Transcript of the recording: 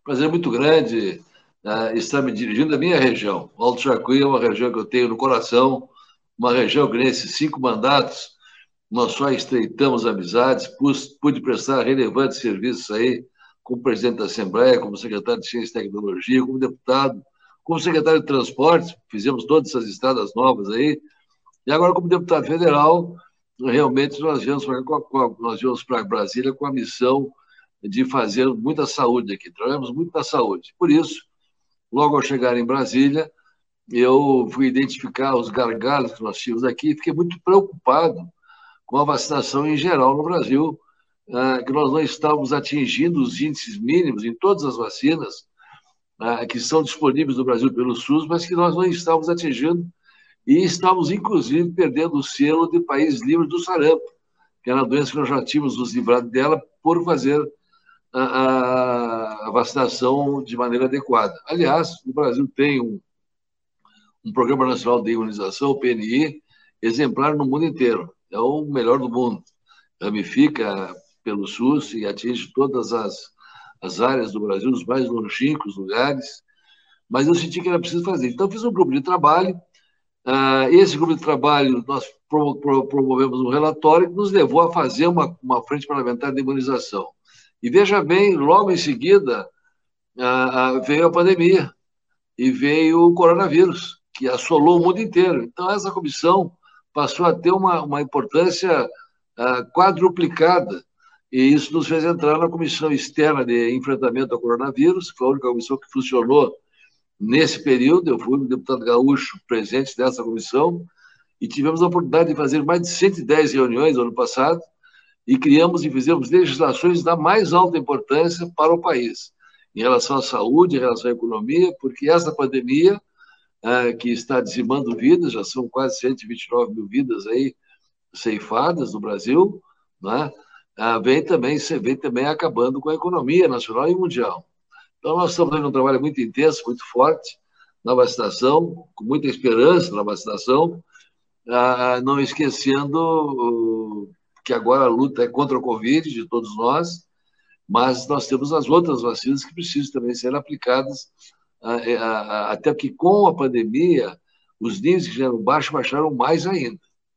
prazer muito grande estar me dirigindo à minha região. O Alto Jacuí é uma região que eu tenho no coração, uma região que nesses 5 mandatos nós só estreitamos amizades, pude prestar relevantes serviços aí como presidente da Assembleia, como secretário de Ciência e Tecnologia, como deputado, como secretário de Transportes, fizemos todas essas estradas novas aí, e agora como deputado federal, realmente nós viemos para Brasília com a missão de fazer muita saúde aqui, trabalhamos muito na saúde. Por isso, logo ao chegar em Brasília, eu fui identificar os gargalos que nós tínhamos aqui e fiquei muito preocupado com a vacinação em geral no Brasil, que nós não estávamos atingindo os índices mínimos em todas as vacinas que são disponíveis no Brasil pelo SUS, mas que nós não estávamos atingindo e estávamos, inclusive, perdendo o selo de país livre do sarampo, que era uma doença que nós já tínhamos nos livrado dela por fazer a vacinação de maneira adequada. Aliás, o Brasil tem um Programa Nacional de Imunização, o PNI, exemplar no mundo inteiro. É o melhor do mundo. Ramifica pelo SUS e atinge todas as áreas do Brasil, os mais longínquos lugares, mas eu senti que era preciso fazer. Então, fiz um grupo de trabalho. Esse grupo de trabalho, nós promovemos um relatório que nos levou a fazer uma frente parlamentar de imunização. E veja bem, logo em seguida, veio a pandemia e veio o coronavírus, que assolou o mundo inteiro. Então, essa comissão passou a ter uma importância quadruplicada, e isso nos fez entrar na Comissão Externa de Enfrentamento ao Coronavírus, que foi a única comissão que funcionou nesse período. Eu fui o deputado gaúcho presidente dessa comissão, e tivemos a oportunidade de fazer mais de 110 reuniões no ano passado, e criamos e fizemos legislações da mais alta importância para o país, em relação à saúde, em relação à economia, porque essa pandemia, que está dizimando vidas, já são quase 129 mil vidas aí ceifadas no Brasil, né? Vem também acabando com a economia nacional e mundial. Então, nós estamos fazendo um trabalho muito intenso, muito forte na vacinação, com muita esperança na vacinação, não esquecendo que agora a luta é contra o Covid de todos nós, mas nós temos as outras vacinas que precisam também ser aplicadas, até porque com a pandemia os níveis que já eram baixos baixaram mais ainda.